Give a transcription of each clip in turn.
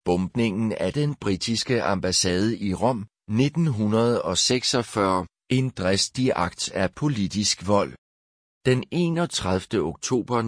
Bombningen af den britiske ambassade i Rom, 1946, en dristig akt af politisk vold. Den 31. oktober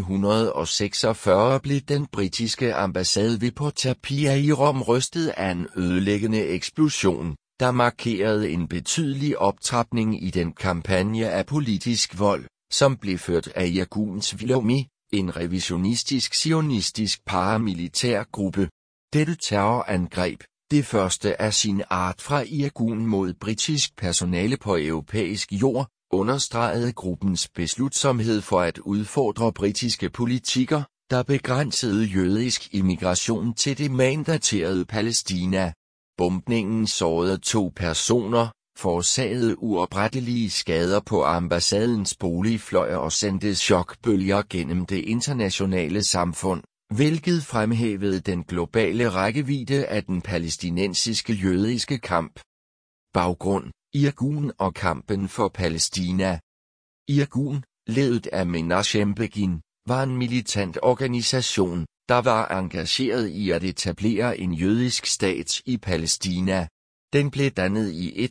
1946 blev den britiske ambassade ved Porta Pia i Rom rystet af en ødelæggende eksplosion, der markerede en betydelig optrapning i den kampagne af politisk vold, som blev ført af Irgun Shlomi, en revisionistisk zionistisk paramilitær gruppe. Dette terrorangreb, det første af sin art fra Irgun mod britisk personale på europæisk jord, understregede gruppens beslutsomhed for at udfordre britiske politikker, der begrænsede jødisk immigration til det mandaterede Palæstina. Bombningen sårede 2 personer, forårsagede uoprettelige skader på ambassadens boligfløj og sendte chokbølger gennem det internationale samfund, hvilket fremhævede den globale rækkevidde af den palæstinensiske jødiske kamp. Baggrund: Irgun og kampen for Palæstina. Irgun, ledet af Menachem Begin, var en militant organisation, der var engageret i at etablere en jødisk stat i Palæstina. Den blev dannet i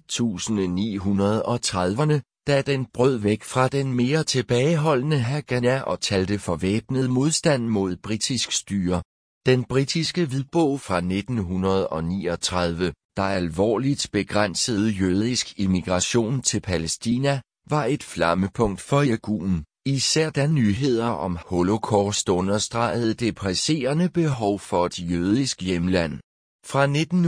1930'erne, da den brød væk fra den mere tilbageholdende Haganah og talte for væbnet modstand mod britisk styre. Den britiske hvidbog fra 1939, der alvorligt begrænsede jødisk immigration til Palæstina, var et flammepunkt for Irgun, især da nyheder om Holocaust understregede det presserende behov for et jødisk hjemland. Fra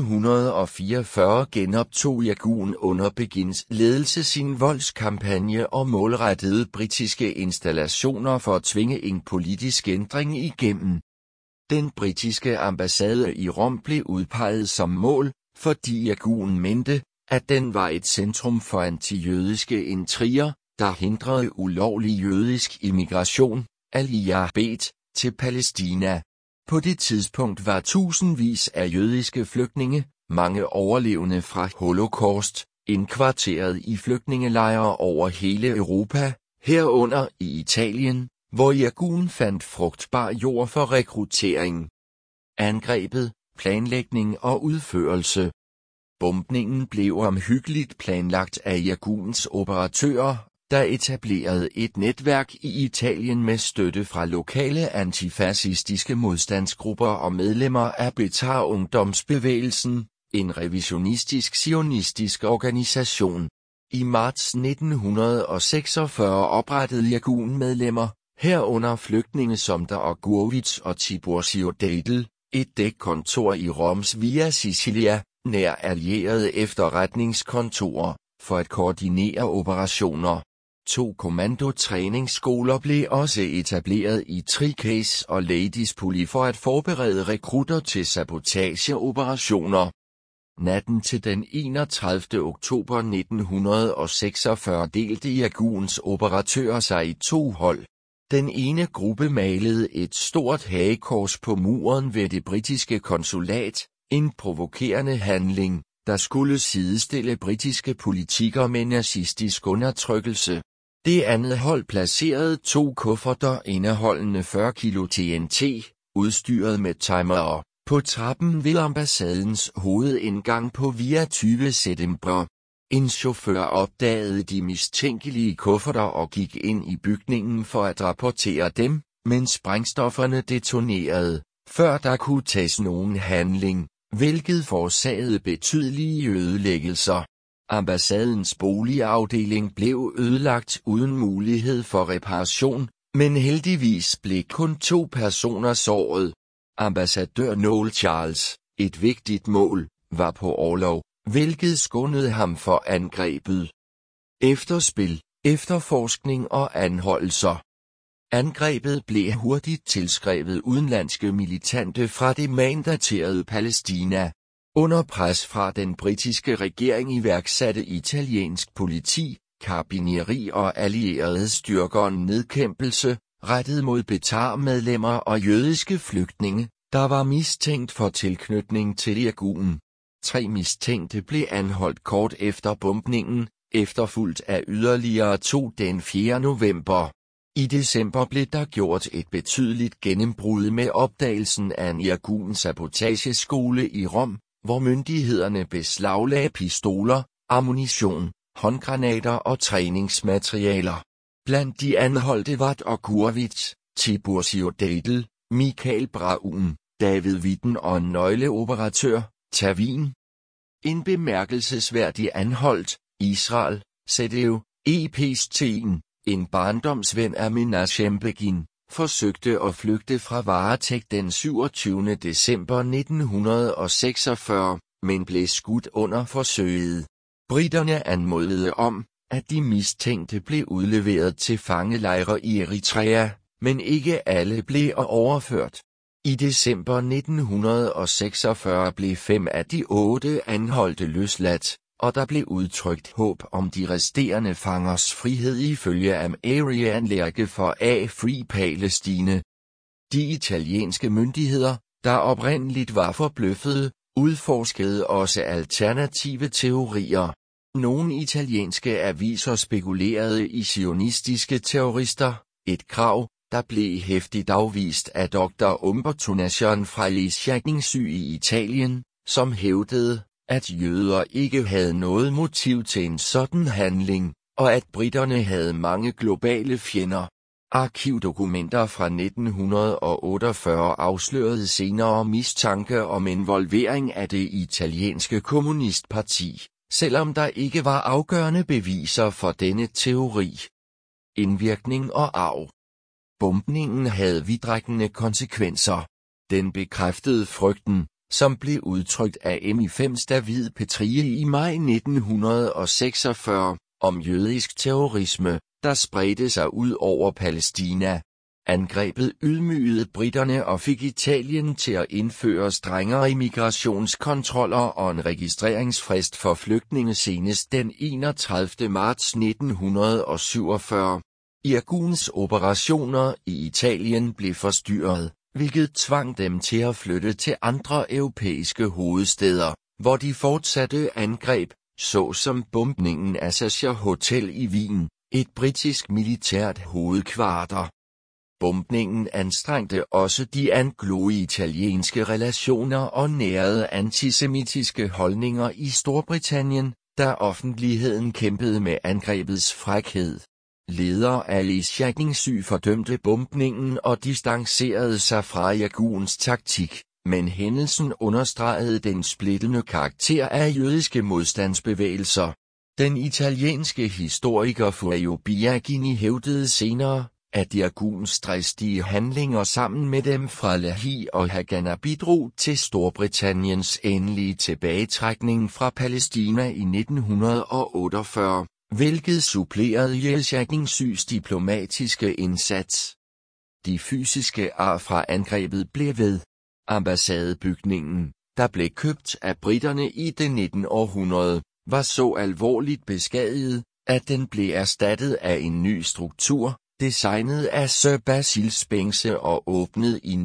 1944 genoptog Irgun under Begins ledelse sin voldskampagne og målrettede britiske installationer for at tvinge en politisk ændring igennem. Den britiske ambassade i Rom blev udpeget som mål, fordi Irgun mente, at den var et centrum for antijødiske intriger, der hindrede ulovlig jødisk immigration, Aliyah Bet, til Palæstina. På det tidspunkt var tusindvis af jødiske flygtninge, mange overlevende fra Holocaust, indkvarteret i flygtningelejre over hele Europa, herunder i Italien, hvor Irgun fandt frugtbar jord for rekruttering. Angrebet, planlægning og udførelse. Bombningen blev omhyggeligt planlagt af Irguns operatører, der etablerede et netværk i Italien med støtte fra lokale antifascistiske modstandsgrupper og medlemmer af Betar-ungdomsbevægelsen, en revisionistisk zionistisk organisation. I marts 1946 oprettede Irgun-medlemmer, herunder flygtninge som der Gurwitz og Tiburcio Deidel, et dækkontor i Roms Via Sicilia, nær allierede efterretningskontorer, for at koordinere operationer. 2 kommandotræningsskoler blev også etableret i Trikase og Ladispoli for at forberede rekrutter til sabotageoperationer. Natten til den 31. oktober 1946 delte Irguns operatører sig i 2 hold. Den ene gruppe malede et stort hagekors på muren ved det britiske konsulat, en provokerende handling, der skulle sidestille britiske politikker med nazistisk undertrykkelse. Det andet hold placerede 2 kufferter indeholdende 40 kilo TNT, udstyret med timere, på trappen ved ambassadens hovedindgang på Via 20 Settembre. En chauffør opdagede de mistænkelige kufferter og gik ind i bygningen for at rapportere dem, men sprængstofferne detonerede, før der kunne tages nogen handling, hvilket forårsagede betydelige ødelæggelser. Ambassadens boligafdeling blev ødelagt uden mulighed for reparation, men heldigvis blev kun 2 personer såret. Ambassadør Noel Charles, et vigtigt mål, var på orlov, hvilket skånede ham for angrebet. Efterspil, efterforskning og anholdelser. Angrebet blev hurtigt tilskrevet udenlandske militante fra det mandaterede Palæstina. Under pres fra den britiske regering iværksatte italiensk politi, karabinieri og allierede styrker en nedkæmpelse, rettet mod Betar-medlemmer og jødiske flygtninge, der var mistænkt for tilknytning til Irgun. 3 mistænkte blev anholdt kort efter bombningen, efterfulgt af yderligere 2 den 4. november. I december blev der gjort et betydeligt gennembrud med opdagelsen af en Irgun-sabotageskole i Rom, hvor myndighederne beslaglagde pistoler, ammunition, håndgranater og træningsmaterialer. Blandt de anholdte var Dr. Gurwitz, Tiburcio Deidel, Michael Braun, David Witten og en nøgleoperatør, Tavin. En bemærkelsesværdig anholdt, Israel, ZDU, Epstein, en barndomsven af Menachem Begin, forsøgte at flygte fra varetægt den 27. december 1946, men blev skudt under forsøget. Briterne anmodede om, at de mistænkte blev udleveret til fangelejre i Eritrea, men ikke alle blev overført. I december 1946 blev 5 af de 8 anholdte løsladt, og der blev udtrykt håb om de resterende fangers frihed ifølge Area for A Free Palestine. De italienske myndigheder, der oprindeligt var forbløffede, udforskede også alternative teorier. Nogle italienske aviser spekulerede i zionistiske terrorister, et krav, der blev heftigt afvist af Dr. Umberto Nation fra Liesjagningssyg i Italien, som hævdede, at jøder ikke havde noget motiv til en sådan handling, og at briterne havde mange globale fjender. Arkivdokumenter fra 1948 afslørede senere mistanke om involvering af det italienske kommunistparti, selvom der ikke var afgørende beviser for denne teori. Indvirkning og arv. Bombningen havde vidtrækkende konsekvenser. Den bekræftede frygten, som blev udtrykt af MI5's David Petrie i maj 1946, om jødisk terrorisme, der spredte sig ud over Palæstina. Angrebet ydmygede briterne og fik Italien til at indføre strengere immigrationskontroller og en registreringsfrist for flygtninge senest den 31. marts 1947. Irguns operationer i Italien blev forstyrret, hvilket tvang dem til at flytte til andre europæiske hovedstæder, hvor de fortsatte angreb, såsom bombningen af Sascha Hotel i Wien, et britisk militært hovedkvarter. Bombningen anstrengte også de anglo-italienske relationer og nærede antisemitiske holdninger i Storbritannien, da offentligheden kæmpede med angrebets frækhed. Leder Alice Jagningssyg fordømte bombningen og distancerede sig fra Irguns taktik, men hændelsen understregede den splittende karakter af jødiske modstandsbevægelser. Den italienske historiker Furio Biagini hævdede senere, at Irguns dristige handlinger sammen med dem fra Lahi og Haganah bidrog til Storbritanniens endelige tilbagetrækning fra Palæstina i 1948. Hvilket supplerede Jagningssygs diplomatiske indsats. De fysiske ar fra angrebet blev ved. Ambassadebygningen, der blev købt af briterne i det 19. århundrede, var så alvorligt beskadiget, at den blev erstattet af en ny struktur, designet af Sir Basil Spence og åbnet i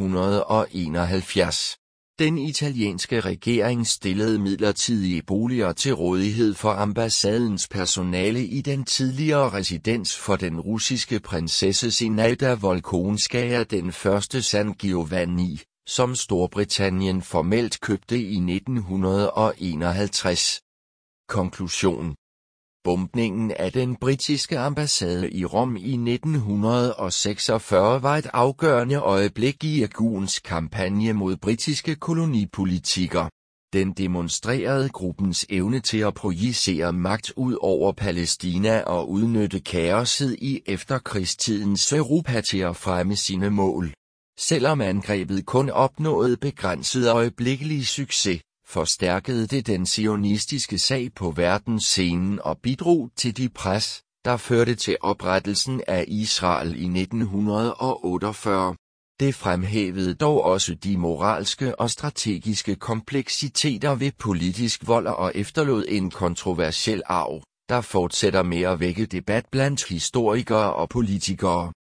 1971. Den italienske regering stillede midlertidige boliger til rådighed for ambassadens personale i den tidligere residens for den russiske prinsesse Zinaida Volkonskaja den første San Giovanni, som Storbritannien formelt købte i 1951. Konklusion. Bombningen af den britiske ambassade i Rom i 1946 var et afgørende øjeblik i Irguns kampagne mod britiske kolonipolitikker. Den demonstrerede gruppens evne til at projicere magt ud over Palæstina og udnytte kaoset i efterkrigstidens Europa til at fremme sine mål. Selvom angrebet kun opnåede begrænset øjeblikkelig succes, forstærkede det den zionistiske sag på verdensscenen og bidrog til de pres, der førte til oprettelsen af Israel i 1948. Det fremhævede dog også de moralske og strategiske kompleksiteter ved politisk vold og efterlod en kontroversiel arv, der fortsætter med at vække debat blandt historikere og politikere.